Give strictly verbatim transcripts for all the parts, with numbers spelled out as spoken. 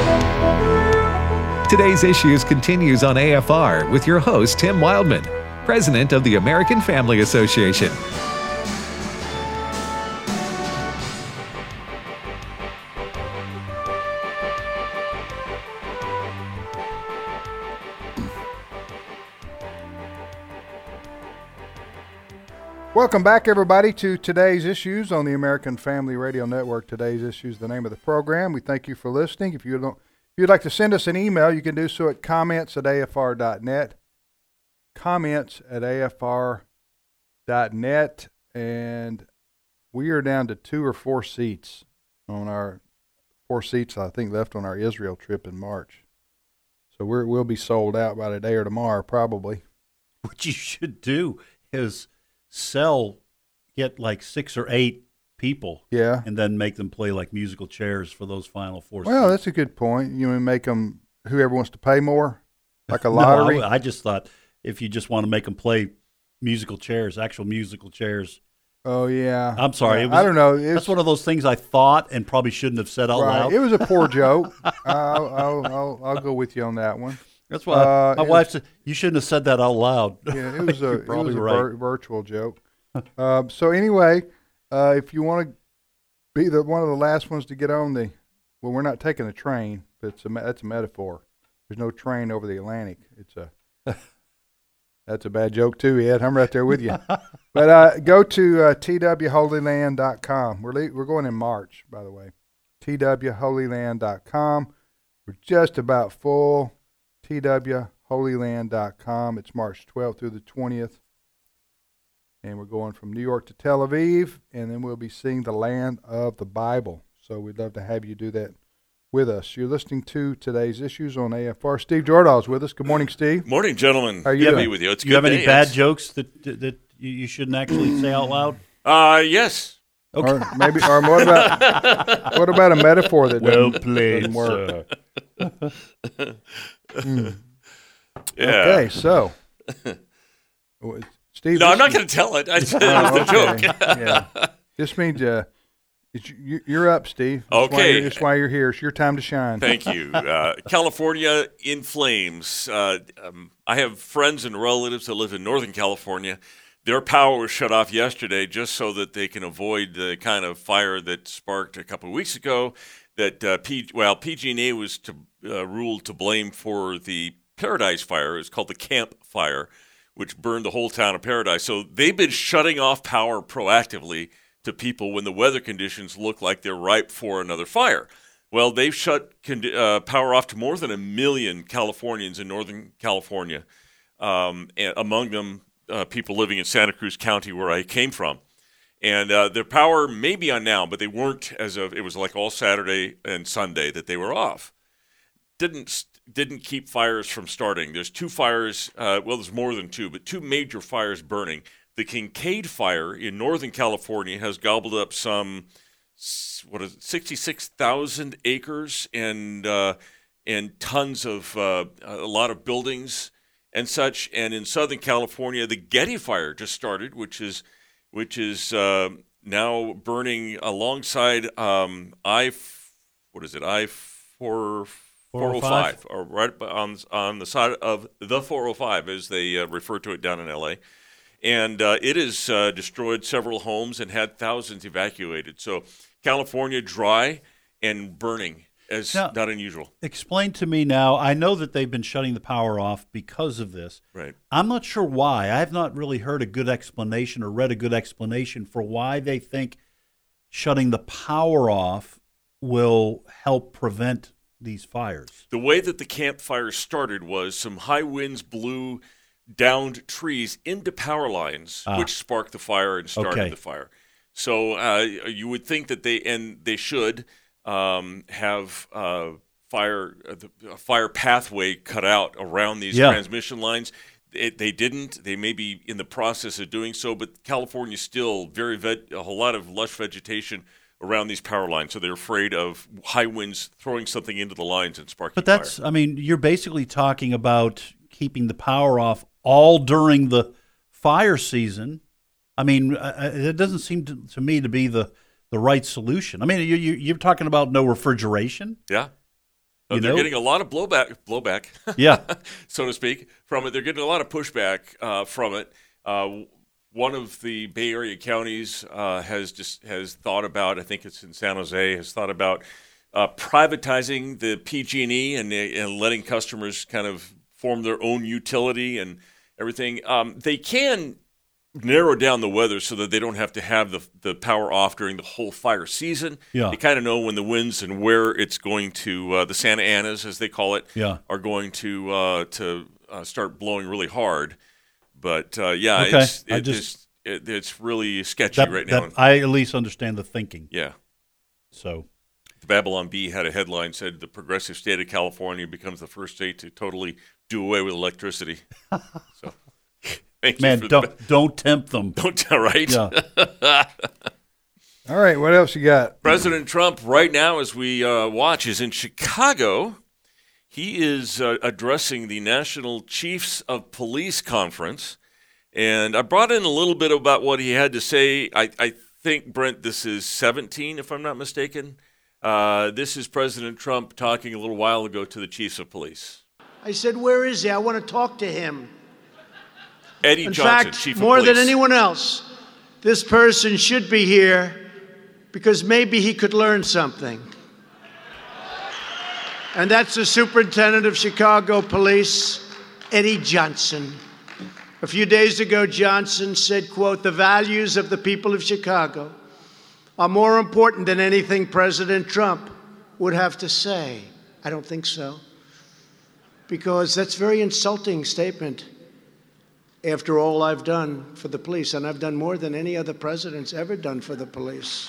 Today's Issues continues on A F R with your host, Tim Wildman, President of the American Family Association. Welcome back, everybody, to Today's Issues on the American Family Radio Network. Today's Issues, the name of the program. We thank you for listening. If you don't, if you'd like to send us an email, you can do so at comments at A F R dot net. Comments at A F R dot net. And we are down to two or four seats on our, four seats, I think, left on our Israel trip in March. So we're, we'll be sold out by today or tomorrow, probably. What you should do is sell, get like six or eight people, yeah, and then make them play like musical chairs for those final four. Well, seats. That's a good point. You want to make them whoever wants to pay more, like a lottery. No, I, I just thought if you just want to make them play musical chairs, actual musical chairs. Oh yeah. I'm sorry. Yeah, It was, I don't know. It's, that's one of those things I thought and probably shouldn't have said out right. loud. It was a poor joke. I'll, I'll, I'll, I'll go with you on that one. That's why uh, my wife was, said you shouldn't have said that out loud. Yeah, it was a, it was a right. vir- virtual joke. Uh, so anyway, uh, if you want to be the one of the last ones to get on the, well, we're not taking a train, but it's a that's a metaphor. There's no train over the Atlantic. It's a that's a bad joke too, Ed. I'm right there with you. But uh, go to uh, T W holy land dot com. We're le- we're going in March, by the way. T W holy land dot com. We're just about full. T W holy land dot com. It's March twelfth through the twentieth. And we're going from New York to Tel Aviv, and then we'll be seeing the land of the Bible. So we'd love to have you do that with us. You're listening to Today's Issues on A F R. Steve Jordahl is with us. Good morning, Steve. Morning, gentlemen. How are you Good to doing? be with you. It's a You good have any day. bad It's- jokes that that you you shouldn't actually say out loud? Uh, yes. Okay. Or maybe, or what about what about a metaphor that Well doesn't, played, doesn't work? Mm. Yeah. Okay, so Steve. No, I'm this not is- going to tell it. I said it was Oh, the joke. okay. Yeah. This means uh, it's, you, you're up, Steve. That's why Okay. you're- That's why you're here. It's your time to shine. Thank you. Uh, California in flames. Uh, um, I have friends and relatives that live in Northern California. Their power was shut off yesterday just so that they can avoid the kind of fire that sparked a couple of weeks ago. That uh, P, well, P G and E was to, uh, ruled to blame for the Paradise Fire. It's called the Camp Fire, which burned the whole town of Paradise. So they've been shutting off power proactively to people when the weather conditions look like they're ripe for another fire. Well, they've shut con- uh, power off to more than a million Californians in Northern California, um, and among them uh, people living in Santa Cruz County, where I came from. And uh, their power may be on now, but they weren't as of, it was like all Saturday and Sunday that they were off. Didn't didn't keep fires from starting. There's two fires, uh, well, there's more than two, but two major fires burning. The Kincaid Fire in Northern California has gobbled up some, what is it, sixty-six thousand acres and uh, and tons of, uh, a lot of buildings and such. And in Southern California, the Getty Fire just started, which is which is uh, now burning alongside um, I, what is it, I four four oh five, or right on on the side of the four oh five, as they uh, refer to it down in L A. And uh, it has uh, destroyed several homes and had thousands evacuated. So California dry and burning is Now, not unusual. Explain to me now. I know that they've been shutting the power off because of this. Right. I'm not sure why. I have not really heard a good explanation or read a good explanation for why they think shutting the power off will help prevent these fires. The way that the campfire started was some high winds blew downed trees into power lines, Ah. which sparked the fire and started Okay. the fire. So uh, you would think that they, and they should, um, have uh, fire uh, the, a fire pathway cut out around these Yeah. transmission lines. It, they didn't. They may be in the process of doing so, but California's still very vet, a whole lot of lush vegetation around these power lines, so they're afraid of high winds throwing something into the lines and sparking But that's, fire. I mean, you're basically talking about keeping the power off all during the fire season. I mean, uh, it doesn't seem to, to me to be the, the right solution. I mean, you, you, you're talking about no refrigeration. Yeah. Uh, You they're know? getting a lot of blowback, blowback, Yeah. so to speak, from it. They're getting a lot of pushback uh, from it. Uh, one of the Bay Area counties uh, has just has thought about, I think it's in San Jose, has thought about uh, privatizing the P G and E and, and letting customers kind of form their own utility and everything. Um, they can narrow down the weather so that they don't have to have the the power off during the whole fire season. Yeah. They kind of know when the winds and where it's going to, uh, the Santa Anas, as they call it, Yeah. are going to uh, to uh, start blowing really hard. But uh, yeah, Okay. it's I it, just- it's, it, it's really sketchy That, right now. that I at least understand the thinking. yeah. So, The Babylon Bee had a headline said the progressive state of California becomes the first state to totally do away with electricity. So, thank man, you for don't the, don't tempt them. don't tell right. Yeah. All right, what else you got? President Trump, right now, as we uh, watch, is in Chicago. He is uh, addressing the National Chiefs of Police Conference. And I brought in a little bit about what he had to say. I, I think, Brent, this is seventeen, if I'm not mistaken. Uh, this is President Trump talking a little while ago to the Chiefs of Police. I said, where is he? I want to talk to him. Eddie In Johnson, fact, Chief more of Police. than anyone else, this person should be here because maybe he could learn something. And that's the Superintendent of Chicago Police, Eddie Johnson. A few days ago, Johnson said, quote, the values of the people of Chicago are more important than anything President Trump would have to say. I don't think so. Because that's a very insulting statement after all I've done for the police. And I've done more than any other president's ever done for the police.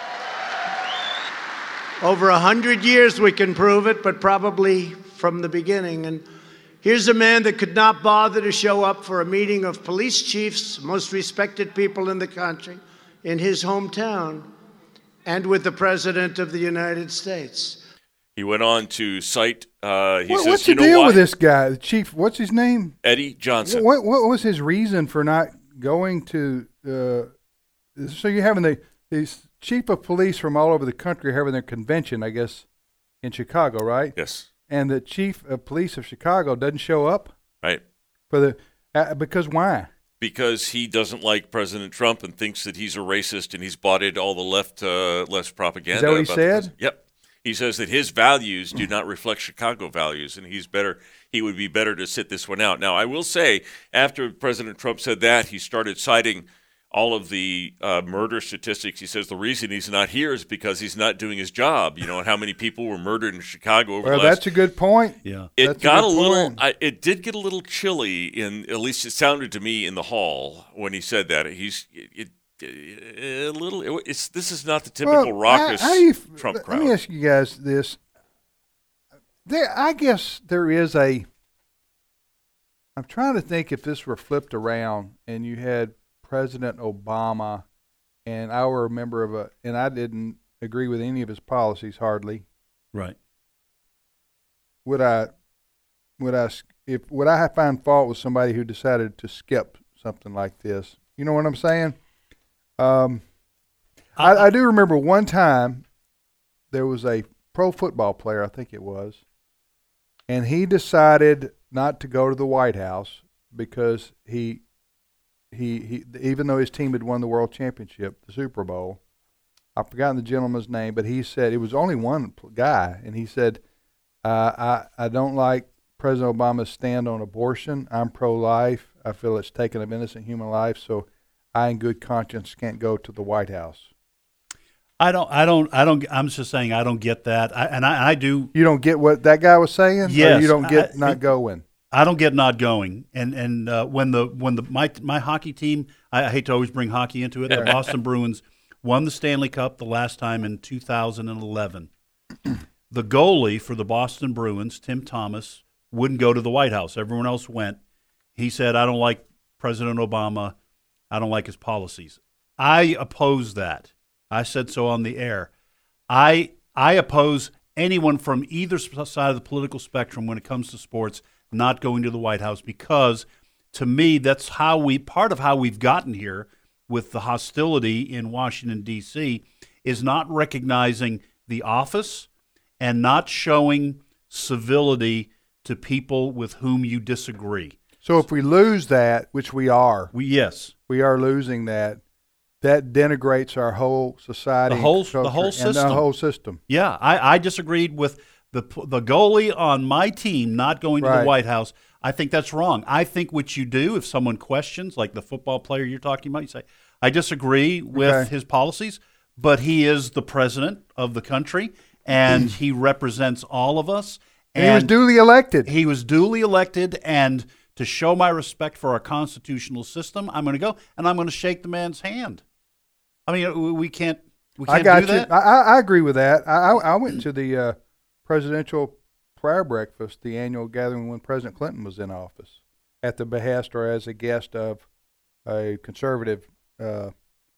Over a hundred years we can prove it, but probably from the beginning. And here's a man that could not bother to show up for a meeting of police chiefs, most respected people in the country, in his hometown, and with the President of the United States. He went on to cite, uh, he What, says, what's you the know deal why? with this guy, the chief? What's his name? Eddie Johnson. What what was his reason for not going to? Uh, so you're having the these chief of police from all over the country having their convention, I guess, in Chicago, right? Yes, And the chief of police of Chicago doesn't show up right. for the uh, because why? Because he doesn't like President Trump and thinks that he's a racist and he's bought into all the left uh, left propaganda. Is that what he about the said? president. Yep. He says that his values do not reflect Chicago values, and he's better. He would be better to sit this one out. Now, I will say, after President Trump said that, he started citing all of the uh, murder statistics. He says the reason he's not here is because he's not doing his job. You know, and how many people were murdered in Chicago over Well, the last. that's a good point. Yeah. It That's a got a, good little. point. I, it did get a little chilly in. At least it sounded to me in the hall when he said that. He's it, it, a little. It, it's this is not the typical Well, raucous how- how do you f- Trump let, crowd. Let me ask you guys this. There, I guess there is a. I'm trying to think if this were flipped around and you had President Obama, and I were a member of a, and I didn't agree with any of his policies hardly. Right. Would I, would I, if would I find fault with somebody who decided to skip something like this? You know what I'm saying? Um, I, I do remember one time there was a pro football player, I think it was, and he decided not to go to the White House because he, he, he, even though his team had won the world championship, the Super Bowl, I've forgotten the gentleman's name, but he said, it was only one guy, and he said, uh, I, I don't like President Obama's stand on abortion. I'm pro-life. I feel it's taken of innocent human life, so I, in good conscience, can't go to the White House. I don't. I don't. I don't. I'm just saying I don't get that. I, and I, I do. You don't get what that guy was saying? Or Yes, you don't get I- not it- going? I don't get not going. And and uh, when the when the my my hockey team, I, I hate to always bring hockey into it. The Boston Bruins won the Stanley Cup the last time in two thousand eleven. The goalie for the Boston Bruins, Tim Thomas, wouldn't go to the White House. Everyone else went. He said, "I don't like President Obama. I don't like his policies." I oppose that. I said so on the air. I I oppose anyone from either side of the political spectrum when it comes to sports not going to the White House, because to me that's how we part of how we've gotten here with the hostility in Washington D C is not recognizing the office and not showing civility to people with whom you disagree. So if we lose that, which we are, We yes, we are losing that, that denigrates our whole society, The whole- and culture the whole and system. the whole system. yeah. I, I disagreed with the the goalie on my team not going to Right. the White House. I think that's wrong. I think what you do if someone questions, like the football player you're talking about, you say, "I disagree with Okay. his policies, but he is the president of the country and he represents all of us." And he was duly elected. He was duly elected, and to show my respect for our constitutional system, I'm going to go and I'm going to shake the man's hand. I mean, we- we can't. We can't I got do you. that. I, I I agree with that. I, I, I went to the uh, presidential prayer breakfast, the annual gathering when President Clinton was in office, at the behest or as a guest of a conservative uh,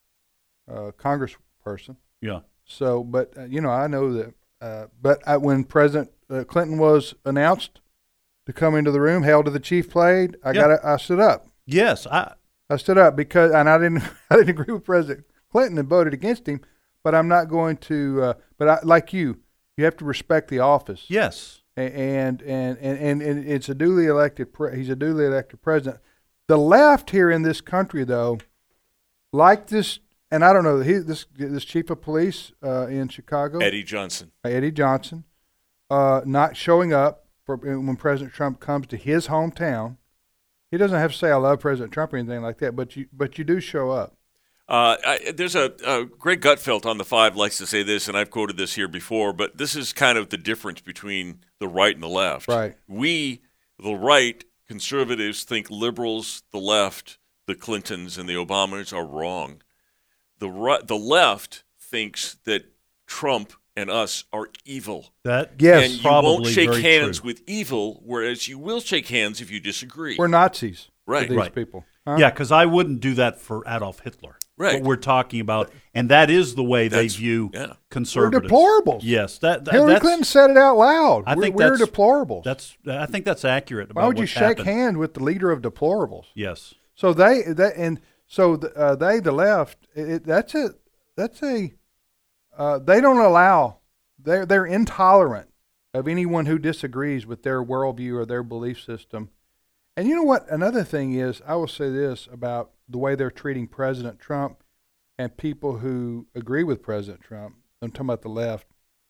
uh, congressperson. Yeah. So, but uh, you know, I know that. Uh, but I, when President uh, Clinton was announced to come into the room, hail to the chief played, I Yeah. got I stood up. Yes. I. I stood up because, and I didn't, I didn't agree with President Clinton and voted against him. But I'm not going to. Uh, but I, like you, you have to respect the office. Yes. A- And and and and, and it's a duly elected. Pre- he's a duly elected president. The left here in this country, though, like this, and I don't know, he, this this chief of police uh, in Chicago, Eddie Johnson. Eddie Johnson, uh, not showing up for when President Trump comes to his hometown. He doesn't have to say I love President Trump or anything like that, but you but you do show up. Uh, I, there's a, a Greg Gutfeld on the Five likes to say this, and I've quoted this here before, but this is kind of the difference between the right and the left. Right. We, the right, conservatives, think liberals, the left, the Clintons and the Obamas are wrong. The right, the left thinks that Trump and us are evil. That Yes, and you probably won't shake very hands true. with evil, whereas you will shake hands if you disagree. We're Nazis. Right. To these Right. people. Huh? Yeah, because I wouldn't do that for Adolf Hitler. Right. What we're talking about, and that is the way That's- they view yeah. We're conservatives. deplorables. Yes, that, that Hillary that's, Clinton said it out loud. I we're, think we're that's- deplorables. That's I think that's accurate. About Why would you what's shake happened. hands with the leader of deplorables? Yes. So they that and so the, uh, they the left. It, that's a that's a uh, they don't allow. They're they're intolerant of anyone who disagrees with their worldview or their belief system. And you know what? Another thing is, I will say this about the way they're treating President Trump and people who agree with President Trump. I'm talking about the left.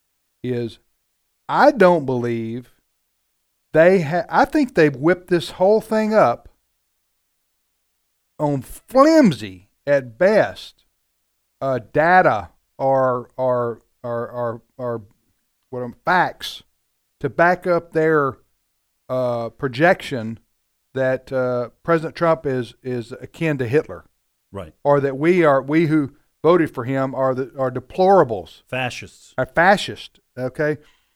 Is I don't believe they ha- I think they've whipped this whole thing up on flimsy, at best, uh, data or or or or, or what are facts to back up their uh, projection that uh, President Trump is is akin to Hitler, Right. or that we are we who voted for him are the are deplorables, Fascists. are fascist. Okay,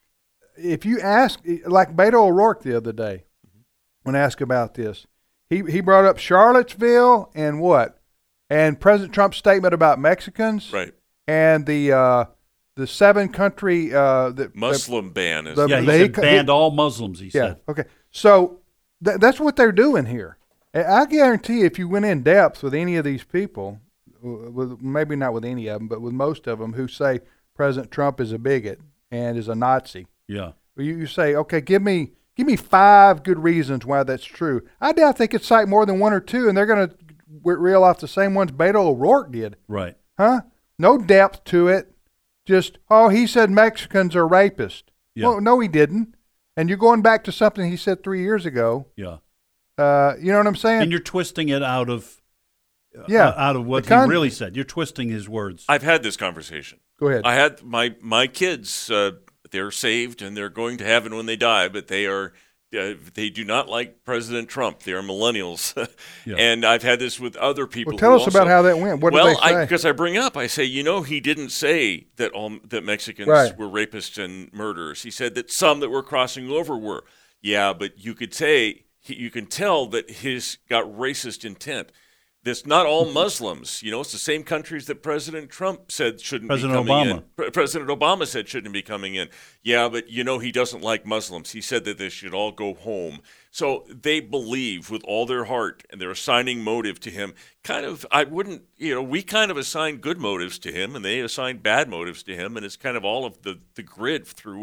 if you ask, like Beto O'Rourke the other day, when asked about this, he he brought up Charlottesville and what, and President Trump's statement about Mexicans, Right. and the uh, the seven country uh, the, Muslim ban is the- Yeah, he they- said banned all Muslims, he the, yeah. said. Okay, so th- that's what they're doing here. And I guarantee if you went in depth with any of these people, w- with maybe not with any of them, but with most of them who say President Trump is a bigot and is a Nazi, Yeah. you, you say, okay, give me give me five good reasons why that's true. I doubt they could cite more than one or two, and they're going to reel off the same ones Beto O'Rourke did. Right. Huh? No depth to it. Just, oh, he said Mexicans are rapists. Yeah. Well, no, he didn't. And you're going back to something he said three years ago. Yeah. Uh, you know what I'm saying? And you're twisting it out of uh, Yeah. out of what The con- he really said. You're twisting his words. I've had this conversation. Go ahead. I had my my kids. Uh, they're saved and they're going to heaven when they die, but they are uh, they do not like President Trump. They are millennials, Yeah. and I've had this with other people. Well, tell who us about also- how that went. What did well, they say? because I, bring up, I say, you know, he didn't say that all that Mexicans Right. were rapists and murderers. He said that some that were crossing over were. Yeah, but you could say he, you can tell that his got racist intent. That's not all Muslims. You know, it's the same countries that President Trump said shouldn't President be coming Obama. in. Pre- President Obama said shouldn't be coming in. Yeah, but you know he doesn't like Muslims. He said that they should all go home. So they believe with all their heart, and they're assigning motive to him. Kind of, I wouldn't, you know, we kind of assign good motives to him, and they assign bad motives to him, and it's kind of all of the, the grid through which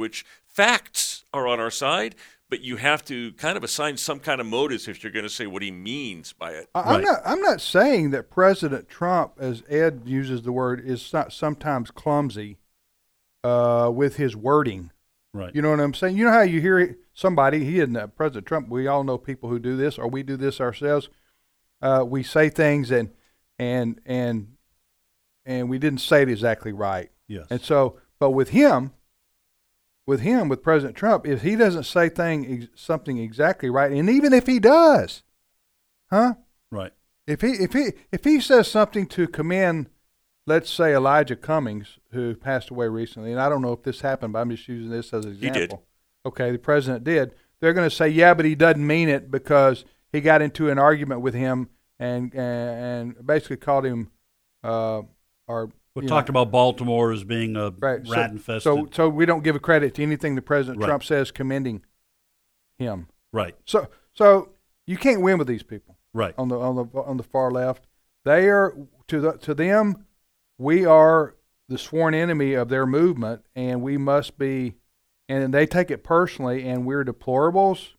facts are on our side, but you have to kind of assign some kind of motives if you're going to say what he means by it. I- I'm not. I'm not saying that President Trump, as Ed uses the word, is not sometimes clumsy uh, with his wording. Right. You know what I'm saying? You know how you hear somebody, he isn't uh, President Trump. We all know people who do this, or we do this ourselves. Uh, we say things and and and and we didn't say it exactly right. Yes. And so, but with him, with him, with President Trump, if he doesn't say thing something exactly right, and even if he does, huh? Right. If he if he if he says something to commend, let's say Elijah Cummings, who passed away recently, and I don't know if this happened, but I'm just using this as an example. He did. Okay, the president did. They're going to say, yeah, but he doesn't mean it because he got into an argument with him and and, and basically called him, uh, or We you talked know, about Baltimore as being a right. rat so, infested. So so we don't give a credit to anything that President Right. Trump says commending him. right. So so you can't win with these people. Right. On the on the on the far left, they are to the to them, we are the sworn enemy of their movement, and we must be, and they take it personally, and we're deplorables,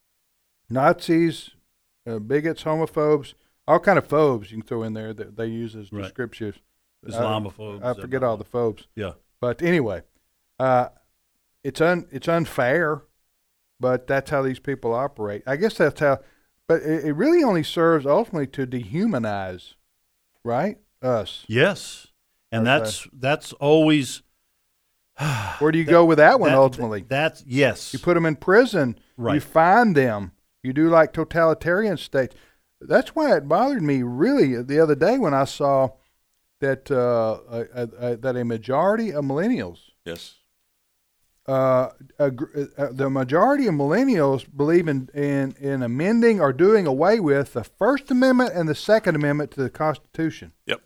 Nazis, uh, bigots, homophobes, all kind of phobes you can throw in there that they use as Right. descriptions. Islamophobes. I, I forget all the phobes, Yeah. but anyway, uh, it's un it's unfair, but that's how these people operate. I guess that's how. But it, it really only serves ultimately to dehumanize, right? Us. Yes. And Okay. that's that's always Where do you go with that one that- ultimately? That's yes. You put them in prison. Right. You fine them. You do like totalitarian states. That's why it bothered me really the other day when I saw that uh, a, a, a, that a majority of millennials, Yes. uh, agr- uh, the majority of millennials believe in, in in amending or doing away with the First Amendment and the Second Amendment to the Constitution Yep.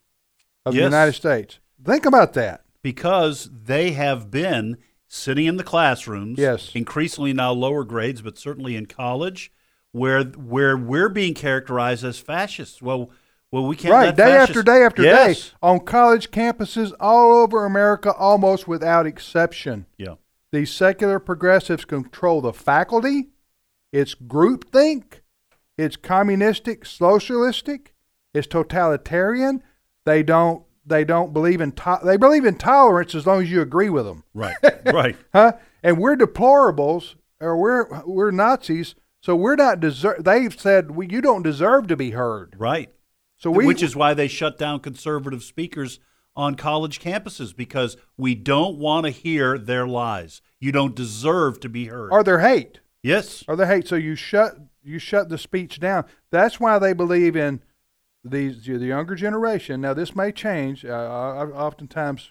of Yes. the United States. Think about that. because they have been sitting in the classrooms, Yes. increasingly now lower grades, but certainly in college, where where we're being characterized as fascists. Well, well, we can't Right, let day fascists- after day after Yes. day on college campuses all over America, almost without exception. Yeah. These secular progressives control the faculty. It's groupthink. It's communistic, socialistic. It's totalitarian. They don't. They don't believe in. To- they believe in tolerance as long as you agree with them. Right. Right. Huh? And we're deplorables, or we're we're Nazis. So we're not deserve. They've said we, you don't deserve to be heard. Right. So we, Which is why they shut down conservative speakers on college campuses, because we don't want to hear their lies. You don't deserve to be heard. or their hate. Yes. Or the hate. So you shut you shut the speech down. That's why they believe in these the younger generation. Now this may change. Uh, I, oftentimes,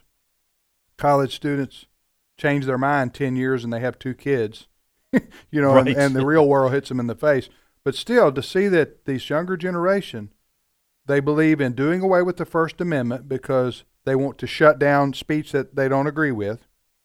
college students change their mind ten years and they have two kids. you know, Right. and, and the real world hits them in the face. But still, to see that this younger generation, they believe in doing away with the First Amendment because they want to shut down speech that they don't agree with,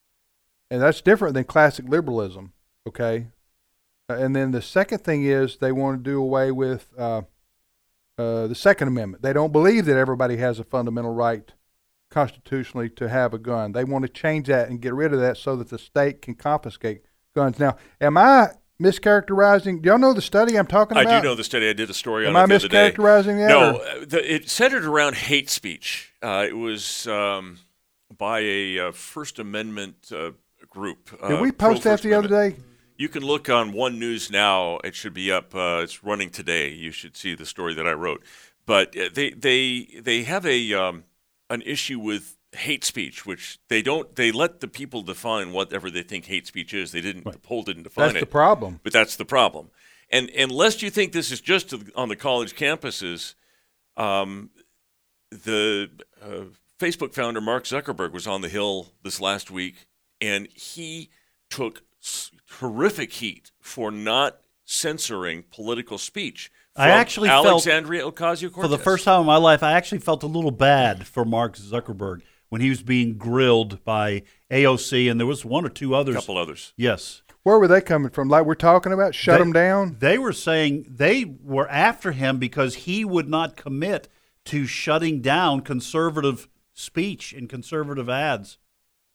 and that's different than classic liberalism. Okay. Uh, and then the second thing is they want to do away with uh, uh, the Second Amendment. They don't believe that everybody has a fundamental right constitutionally to have a gun. They want to change that and get rid of that so that the state can confiscate guns. Now, am I mischaracterizing? Do y'all know the study I'm talking about? I do know the study. I did a story Am on I it the other day. mischaracterizing that? No, or- uh, the, it centered around hate speech. Uh, it was um, by a uh, First Amendment uh, group. Uh, Did we post that pro-First the other Amendment. day? You can look on One News now. It should be up. Uh, it's running today. You should see the story that I wrote. But uh, they they they have a um, an issue with hate speech, which they don't. They let the people define whatever they think hate speech is. They didn't. The poll didn't define That's it. the problem. But that's the problem. And and lest you think this is just to, on the college campuses, um, the uh, Facebook founder Mark Zuckerberg was on the Hill this last week, and he took s- horrific heat for not censoring political speech. I from Oh, actually felt- Alexandria Ocasio-Cortez. For the first time in my life, I actually felt a little bad for Mark Zuckerberg when he was being grilled by A O C, and there was one or two a others. couple others. Yes. Where were they coming from? Like we're talking about, shut They- them down? They were saying they were after him because he would not commit to shutting down conservative speech and conservative ads.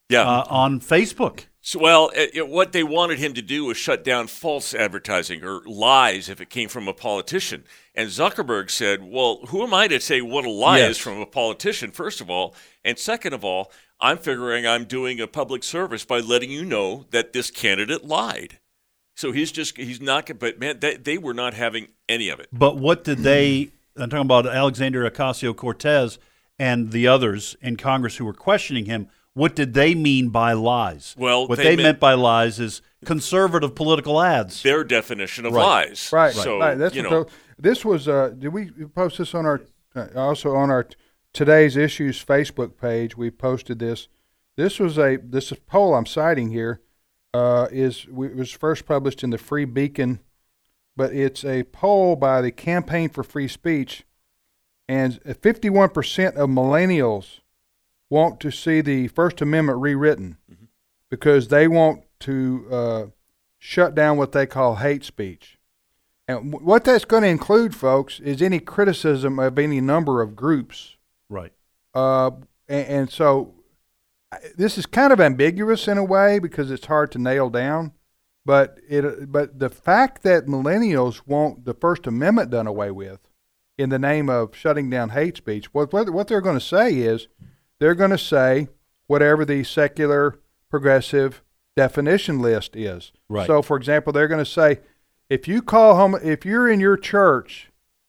Yeah. uh, on Facebook. So, well, it, it- what they wanted him to do was shut down false advertising or lies if it came from a politician. And Zuckerberg said, well, who am I to say what a lie Yes. is from a politician, first of all? And second of all, I'm figuring I'm doing a public service by letting you know that this candidate lied. So he's just, he's not, but man, they, they were not having any of it. But what did they, I'm talking about Alexandria Ocasio-Cortez and the others in Congress who were questioning him, what did they mean by lies? Well, what they they, meant- meant by lies is conservative political ads. Their definition of Right. lies. Right. So, right. That's you what know, the, this was. Uh, did we post this on our uh, also on our Today's Issues Facebook page? We posted this. This was a this is poll I'm citing here. Uh, is it was first published in the Free Beacon, but it's a poll by the Campaign for Free Speech, and fifty-one percent of millennials want to see the First Amendment rewritten mm-hmm. because they want to uh, shut down what they call hate speech. And w- what that's going to include, folks, is any criticism of any number of groups. Right. Uh, and, and so I- this is kind of ambiguous in a way because it's hard to nail down. But it, but the fact that millennials want the First Amendment done away with in the name of shutting down hate speech, what what, what they're going to say is they're going to say whatever the secular progressive definition list is. Right. So, for example, they're going to say, if you call home, if you're in your church,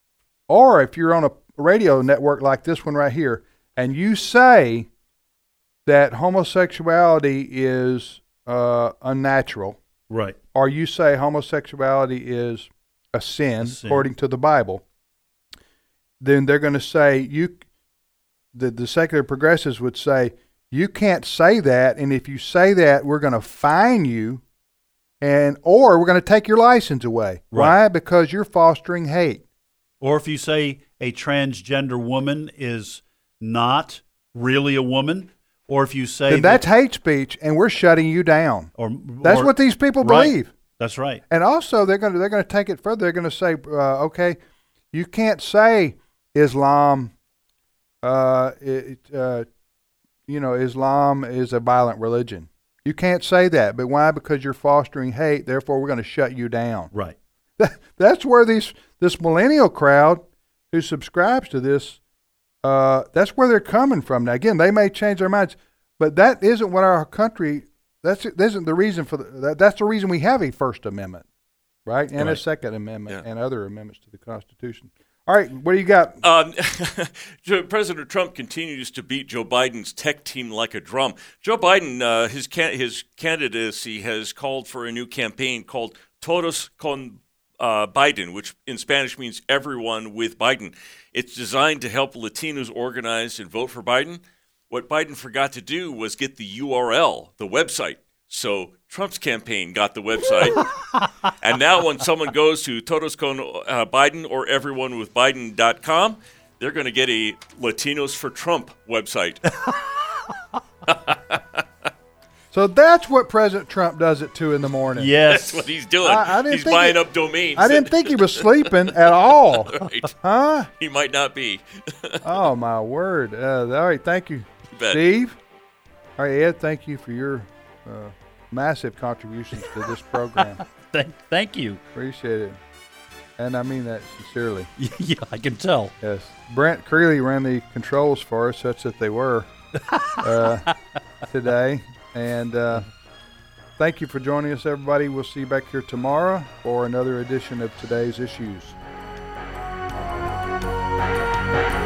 or if you're on a radio network like this one right here, and you say that homosexuality is uh, unnatural, Right. or you say homosexuality is a sin, A sin. according to the Bible, then they're going to say you. The the secular progressives would say you can't say that, and if you say that, we're going to fine you. And or we're going to take your license away. Right. Why? Because you're fostering hate. Or if you say a transgender woman is not really a woman, or if you say Then that's hate speech, and we're shutting you down. or That's or- what these people right. believe. That's right. And also, they're going to they're going to take it further. They're going to say, uh, okay, you can't say Islam. Uh, it, uh, you know, Islam is a violent religion. You can't say that, but why? Because you're fostering hate. Therefore, we're going to shut you down. Right. That's where these this millennial crowd who subscribes to this, uh, that's where they're coming from. Now, again, they may change their minds, but that isn't what our country. That's that isn't the reason for the, that. That's the reason we have a First Amendment, right, and a Right. Second Amendment Yeah. and other amendments to the Constitution. All right, what do you got? Um, Joe- President Trump continues to beat Joe Biden's tech team like a drum. Joe Biden, uh, his can- his candidacy has called for a new campaign called Todos con uh, Biden, which in Spanish means everyone with Biden. It's designed to help Latinos organize and vote for Biden. What Biden forgot to do was get the U R L, the website. So Trump's campaign got the website. And now when someone goes to Todos con uh, Biden or everyone with Biden dot com, they're going to get a Latinos for Trump website. So that's what President Trump does at two in the morning. Yes. That's what he's doing. I- I didn't he's think buying it- up domains. I didn't think he was sleeping at all. Right. Huh? He might not be. Oh, my word. Uh, all right, thank you, bet. Steve. All right, Ed, thank you for your uh, massive contributions to this program. Thank, thank you. Appreciate it. And I mean that sincerely. Yeah, I can tell. Yes. Brent Creeley ran the controls for us, such that they were uh, today. And uh, thank you for joining us, everybody. We'll see you back here tomorrow for another edition of Today's Issues.